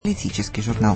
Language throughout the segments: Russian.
Политический журнал.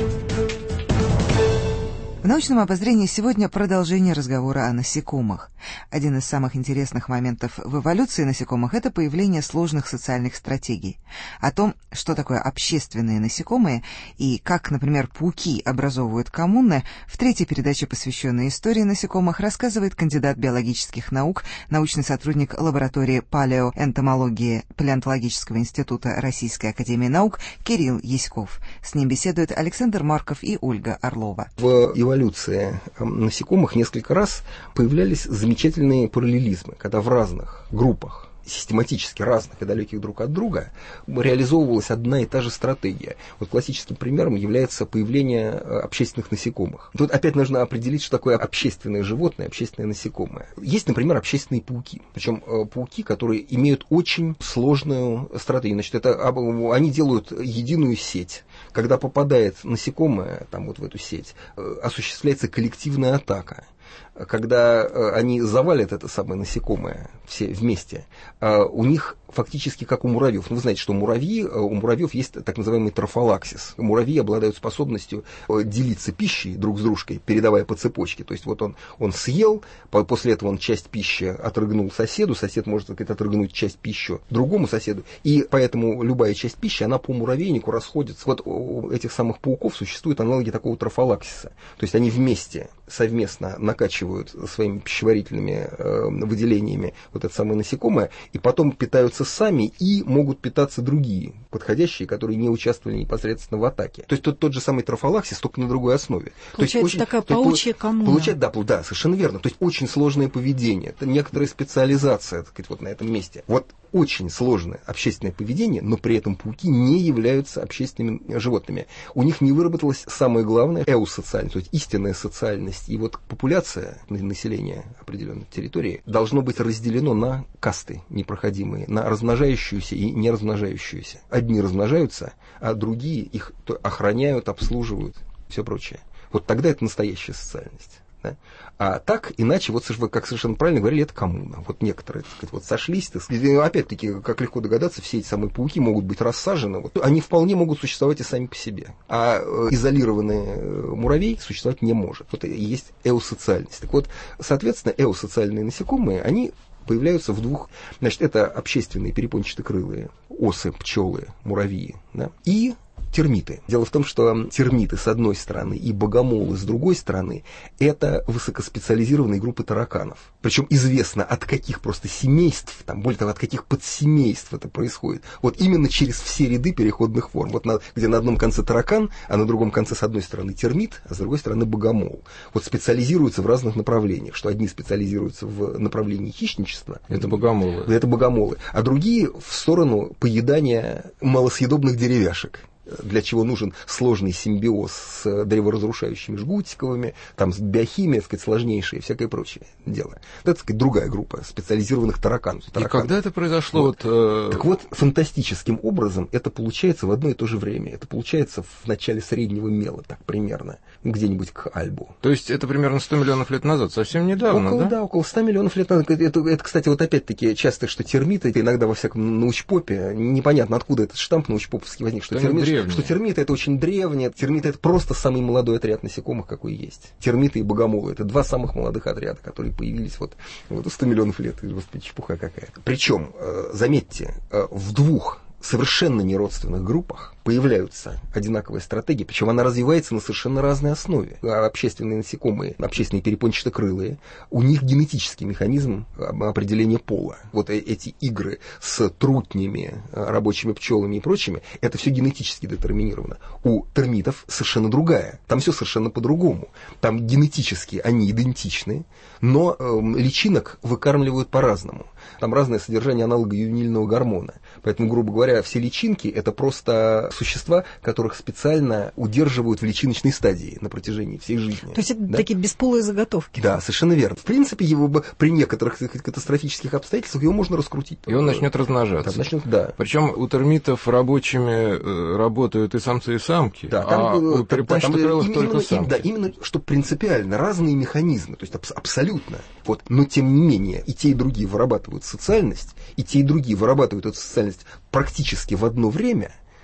В научном обозрении сегодня продолжение разговора о насекомых. Один из самых интересных моментов в эволюции насекомых – это появление сложных социальных стратегий. О том, что такое общественные насекомые и как, например, пауки образовывают коммуны, в третьей передаче, посвященной истории насекомых, рассказывает кандидат биологических наук, научный сотрудник лаборатории палеоэнтомологии Палеонтологического института Российской академии наук Кирилл Яськов. С ним беседуют Александр Марков и Ольга Орлова. В эволюции насекомых несколько раз появлялись замечательные параллелизмы, когда в разных группах, систематически разных и далеких друг от друга, реализовывалась одна и та же стратегия. Вот классическим примером является появление общественных насекомых. Тут опять нужно определить, что такое общественное животное, общественное насекомое. Есть, например, общественные пауки. Причем пауки, которые имеют очень сложную стратегию. Значит, они делают единую сеть. Когда попадает насекомое в эту сеть, осуществляется коллективная атака. Когда они завалят это самое насекомое все вместе, у них фактически как у муравьев. Вы знаете, что у муравьев есть так называемый трофалаксис. Муравьи обладают способностью делиться пищей друг с дружкой, передавая по цепочке. То есть вот он съел, после этого он часть пищи отрыгнул соседу, сосед может отрыгнуть часть пищи другому соседу, и поэтому любая часть пищи, она по муравейнику расходится. Вот у этих самых пауков существуют аналоги такого трофалаксиса. То есть они вместе, совместно накачивают своими пищеварительными выделениями вот это самое насекомое, и потом питаются сами и могут питаться другие, подходящие, которые не участвовали непосредственно в атаке. То есть тот же самый трофалаксис, только на другой основе. Получается такая паучья коммуна. Да, совершенно верно. То есть очень сложное поведение, это некоторая специализация, так сказать, вот на этом месте. Вот очень сложное общественное поведение, но при этом пауки не являются общественными животными. У них не выработалось самое главное – эусоциальность, то есть истинная социальность. И вот популяция населения определенной территории должно быть разделено на касты непроходимые, на размножающуюся и неразмножающуюся. Одни размножаются, а другие их охраняют, обслуживают, все прочее. Вот тогда это настоящая социальность. Да? А так, иначе, вот как совершенно правильно говорили, это коммуна. Вот некоторые, так сказать, вот сошлись, так сказать, опять-таки, как легко догадаться, все эти самые пауки могут быть рассажены, вот, они вполне могут существовать и сами по себе. А изолированный муравей существовать не может. Вот и есть эусоциальность. Так вот, соответственно, эусоциальные насекомые, они появляются в двух, значит, это общественные перепончатокрылые осы, пчелы, муравьи, да, и термиты. Дело в том, что термиты с одной стороны и богомолы с другой стороны – это высокоспециализированные группы тараканов. Причем известно, от каких просто семейств, более того, от каких подсемейств это происходит. Вот именно через все ряды переходных форм. Вот где на одном конце таракан, а на другом конце с одной стороны термит, а с другой стороны богомол. Вот специализируются в разных направлениях. Что одни специализируются в направлении хищничества. Это богомолы. А другие в сторону поедания малосъедобных деревяшек. Для чего нужен сложный симбиоз с древоразрушающими жгутиковыми, с биохимией, так сказать, сложнейшее и всякое прочее дело. Это, так сказать, другая группа специализированных тараканов. И когда это произошло? Так вот, фантастическим образом это получается в одно и то же время. Это получается в начале среднего мела, так примерно, где-нибудь к Альбу. То есть это примерно 100 миллионов лет назад, совсем недавно, да? Около 100 миллионов лет назад. Это, кстати, вот опять-таки часто, что термиты, иногда во всяком научпопе, непонятно, откуда этот штамп научпоповский возник, что термиты это очень древние, термиты это просто самый молодой отряд насекомых, какой есть. Термиты и богомолы это два самых молодых отряда, которые появились вот 100 миллионов лет. Господи, чепуха какая-то. Причем, заметьте, в двух совершенно неродственных группах появляются одинаковые стратегии, причем она развивается на совершенно разной основе. Общественные насекомые, общественные перепончатокрылые, у них генетический механизм определения пола. Вот эти игры с трутнями, рабочими пчелами и прочими, это все генетически детерминировано. У термитов совершенно другая. Там все совершенно по-другому. Там генетически они идентичны, но личинок выкармливают по-разному. Там разное содержание аналога ювенильного гормона. Поэтому, грубо говоря, все личинки это просто существа, которых специально удерживают в личиночной стадии на протяжении всей жизни. То есть это такие бесполые заготовки. Да, совершенно верно. В принципе, его при некоторых катастрофических обстоятельствах его можно раскрутить. И он начнет размножаться. Да. Причем у термитов рабочими работают и самцы, и самки, да, у перепончатокрылых только самки. Да, именно что принципиально разные механизмы, то есть абсолютно. Вот. Но тем не менее, и те, и другие вырабатывают социальность, и те, и другие вырабатывают эту социальность практически в одно время.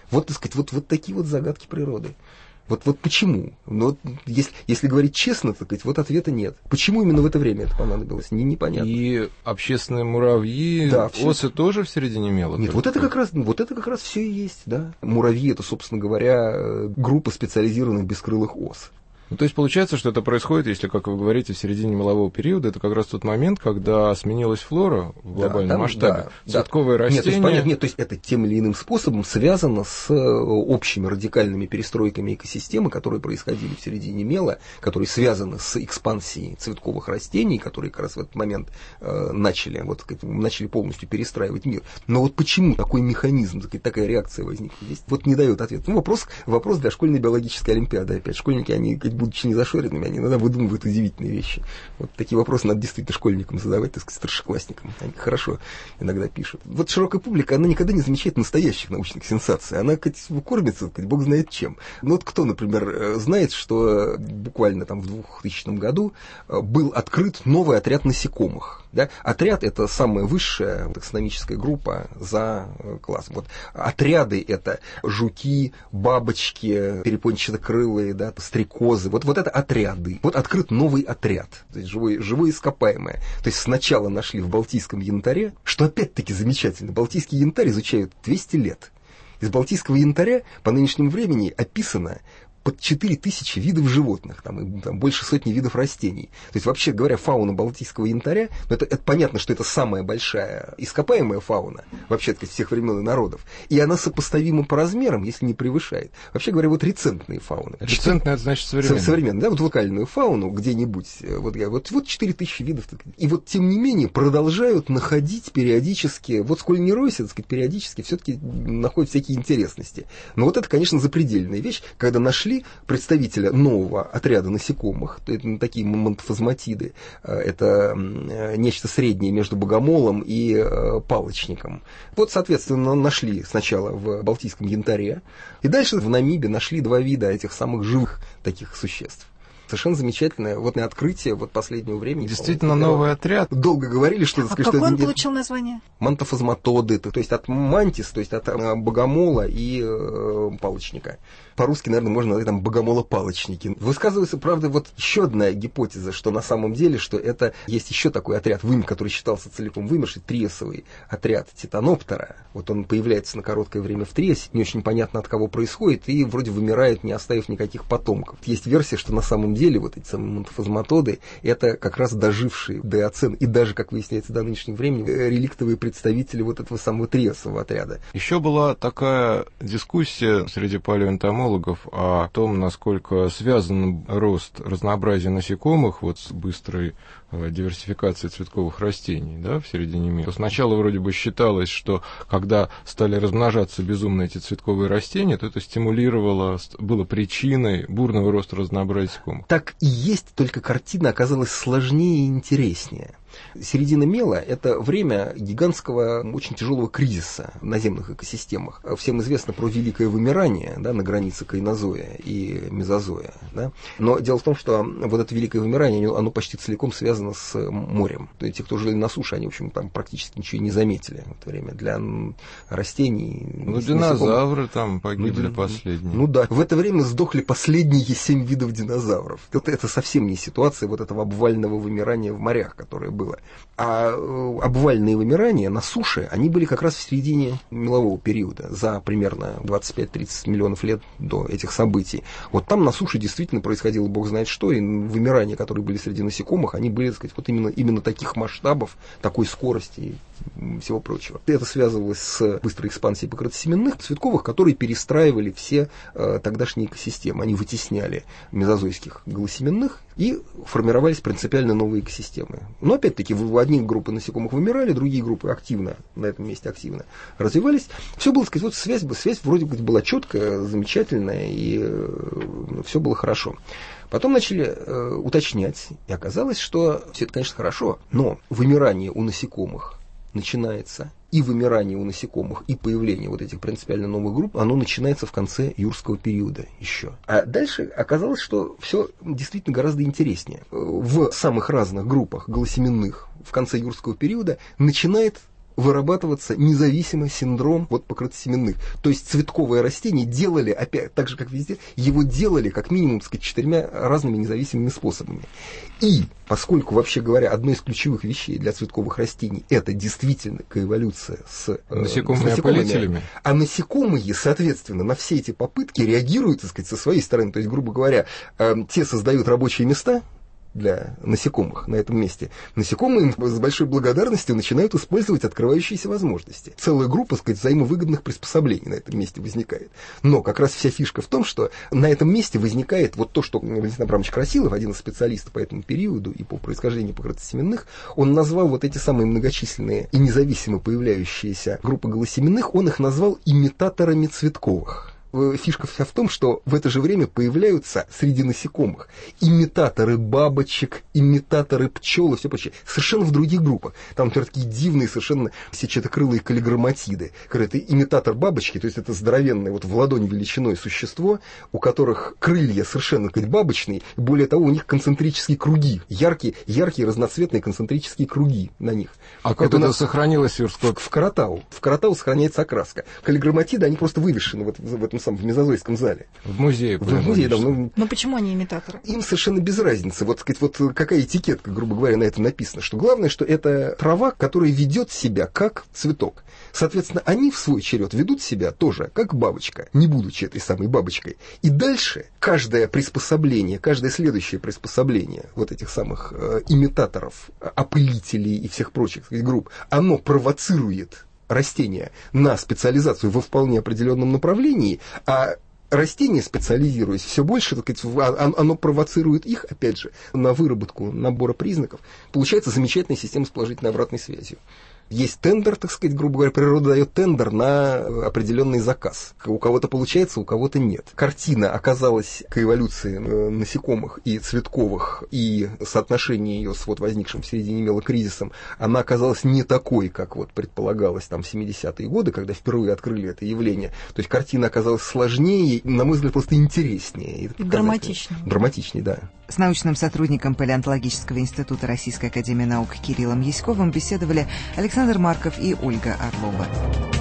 Вот, так сказать, вот такие вот загадки природы. Вот почему? Но если говорить честно, так сказать, вот ответа нет. Почему именно в это время это понадобилось? Непонятно. И общественные муравьи, да, осы тоже в середине мела? Нет, вот это как раз все и есть, да. Муравьи — это, собственно говоря, группа специализированных бескрылых ос. Ну, то есть получается, что это происходит, если, как вы говорите, в середине мелового периода, это как раз тот момент, когда сменилась флора в глобальном масштабе, цветковые растения. Нет, то есть это тем или иным способом связано с общими радикальными перестройками экосистемы, которые происходили в середине мела, которые связаны с экспансией цветковых растений, которые как раз в этот момент начали полностью перестраивать мир. Но вот почему такой механизм, такая реакция возникла здесь, вот не дает ответа. Ну, вопрос для школьной биологической олимпиады. Опять, школьники, они, будучи незашоренными, они иногда выдумывают удивительные вещи. Вот такие вопросы надо действительно школьникам задавать, так сказать, старшеклассникам. Они хорошо иногда пишут. Вот широкая публика, она никогда не замечает настоящих научных сенсаций. Она, кормится, бог знает чем. Ну вот кто, например, знает, что буквально там в 2000 году был открыт новый отряд насекомых. Да? Отряд — это самая высшая таксономическая группа за класс. Вот отряды — это жуки, бабочки, перепончатокрылые, да, стрекозы. Вот это отряды. Вот открыт новый отряд, то есть живое ископаемое. То есть сначала нашли в Балтийском янтаре, что опять-таки замечательно. Балтийский янтарь изучают 200 лет. Из Балтийского янтаря по нынешнему времени описано под 4000 видов животных, там больше сотни видов растений. То есть, вообще говоря, фауна Балтийского янтаря, это понятно, что это самая большая ископаемая фауна, вообще, так сказать, всех времен и народов. И она сопоставима по размерам, если не превышает. Вообще говоря, вот рецентные фауны. Рецентная — это значит современная. Современная, да, вот локальную фауну где-нибудь, вот 4000 видов. И вот, тем не менее, продолжают находить периодически, вот сколь не ройся, так сказать, периодически все-таки находят всякие интересности. Но вот это, конечно, запредельная вещь, когда нашли представителя нового отряда насекомых, это такие мамонтофазматиды, это нечто среднее между богомолом и палочником. Вот, соответственно, нашли сначала в Балтийском янтаре, и дальше в Намибе нашли 2 вида этих самых живых таких существ. Совершенно замечательное открытие последнего времени. Действительно новый отряд. Долго говорили, что... Какое он получил название? Мантофазматоды, то есть от мантис, то есть от богомола и палочника. По-русски, наверное, можно назвать там богомола-палочники. Высказывается, правда, еще одна гипотеза, что на самом деле, что это есть еще такой отряд, который считался целиком вымерший, триасовый отряд титаноптера. Вот он появляется на короткое время в триасе, не очень понятно, от кого происходит, и вроде вымирает, не оставив никаких потомков. Есть версия, что на самом деле эти самые мантофазматоды — это как раз дожившие до оцен, и даже, как выясняется, до нынешнего времени, реликтовые представители этого самого триасового отряда. Еще была такая дискуссия среди палеонтомологов о том, насколько связан рост разнообразия насекомых с быстрой диверсификацией цветковых растений, да, в середине мира. Сначала вроде бы считалось, что когда стали размножаться безумно эти цветковые растения, то это стимулировало, было причиной бурного роста разнообразия насекомых. Так и есть, только картина оказалась сложнее и интереснее. Середина мела — это время гигантского, очень тяжелого кризиса в наземных экосистемах. Всем известно про великое вымирание, да, на границе кайнозоя и мезозоя. Да? Но дело в том, что это великое вымирание, оно почти целиком связано с морем. То есть те, кто жили на суше, они, в общем, там практически ничего и не заметили в это время. Для растений... Динозавры там погибли последние. Да, в это время сдохли последние 7 видов динозавров. Это совсем не ситуация этого обвального вымирания в морях, которое было. А обвальные вымирания на суше, они были как раз в середине мелового периода, за примерно 25-30 миллионов лет до этих событий. Вот там на суше действительно происходило бог знает что, и вымирания, которые были среди насекомых, они были, так сказать, именно таких масштабов, такой скорости и всего прочего. Это связывалось с быстрой экспансией покрытосеменных цветковых, которые перестраивали все тогдашние экосистемы. Они вытесняли мезозойских голосеменных, и формировались принципиально новые экосистемы. Но опять-таки одни группы насекомых вымирали, другие группы на этом месте активно развивались. Все было, так сказать, связь вроде бы была четкая, замечательная, и все было хорошо. Потом начали уточнять, и оказалось, что все это, конечно, хорошо, но вымирание у насекомых начинается, и вымирание у насекомых, и появление этих принципиально новых групп, оно начинается в конце юрского периода еще. А дальше оказалось, что все действительно гораздо интереснее. В самых разных группах голосеменных в конце юрского периода начинает вырабатываться независимо синдром вот покрытосеменных. То есть цветковое растение делали, опять так же, как везде, его делали как минимум, так сказать, 4 разными независимыми способами. И поскольку, вообще говоря, одной из ключевых вещей для цветковых растений это действительно коэволюция с насекомыми, а насекомые, соответственно, на все эти попытки реагируют, так сказать, со своей стороны. То есть, грубо говоря, те создают рабочие места для насекомых на этом месте. Насекомые с большой благодарностью начинают использовать открывающиеся возможности. Целая группа, так сказать, взаимовыгодных приспособлений на этом месте возникает. Но как раз вся фишка в том, что на этом месте возникает вот то, что Валентин Абрамович Красилов, один из специалистов по этому периоду и по происхождению покрытосеменных, он назвал вот эти самые многочисленные и независимо появляющиеся группы голосеменных, он их назвал имитаторами цветковых. Фишка вся в том, что в это же время появляются среди насекомых имитаторы бабочек, имитаторы пчел и все прочее, совершенно в других группах. Там, например, такие дивные совершенно сетчатокрылые каллиграмматиды. Это имитатор бабочки, то есть это здоровенное вот в ладонь величиной существо, у которых крылья совершенно, сказать, бабочные, и более того, у них концентрические круги, яркие разноцветные концентрические круги на них. А как это сохранилось, Юрскот? В Каратау. В Каратау сохраняется окраска. Каллиграмматиды, они просто вывешены в этом самом в мезозойском зале. В музее. В музее, да. Но почему они имитаторы? Им совершенно без разницы. Вот, сказать, вот какая этикетка, грубо говоря, на это написано. Что главное, что это трава, которая ведет себя как цветок. Соответственно, они в свой черед ведут себя тоже как бабочка, не будучи этой самой бабочкой. И дальше каждое приспособление, каждое следующее приспособление вот этих самых имитаторов, опылителей и всех прочих, сказать, групп, оно провоцирует растения на специализацию во вполне определенном направлении, а растение, специализируясь все больше, так сказать, оно провоцирует их, опять же, на выработку набора признаков. Получается замечательная система с положительной обратной связью. Есть тендер, так сказать, грубо говоря, природа дает тендер на определенный заказ. У кого-то получается, у кого-то нет. Картина оказалась к эволюции насекомых и цветковых, и соотношение ее с вот возникшим в середине мела кризисом, она оказалась не такой, как вот предполагалось там в 70-е годы, когда впервые открыли это явление. То есть картина оказалась сложнее, на мой взгляд, просто интереснее. И драматичнее. Драматичнее, да. С научным сотрудником Палеонтологического института Российской академии наук Кириллом Яськовым беседовали Александр Марков и Ольга Орлова.